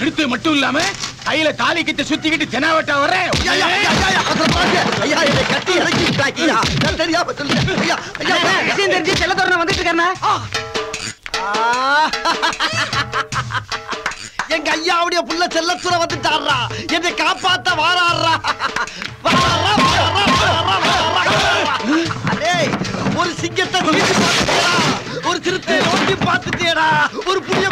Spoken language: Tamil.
கழுத்து மட்டும் இல்லாம கையில தாலி கிட்ட சுத்திக்கிட்டு தெனாவட்டா வர்றேன். ஐயா என்னை கட்டி இறக்கிட்டாக்கியா நான் தெரியாம சொல்லுங்க. ஐயா ஐயா விஷயம் தெரிஞ்சு செல்லத்தோரனை வந்துட்டு இருக்கானே. எங்க ஐயாவுடைய புள்ள செல்லத்துற வந்துட்டாரா, என்னை காப்பாத்த வாராரா. அடே ஒரு சிங்கத்தை நோக்கி பார்த்துட்டேடா, ஒரு சிறுத்தை நோக்கி பார்த்துட்டேடா, ஒரு புலி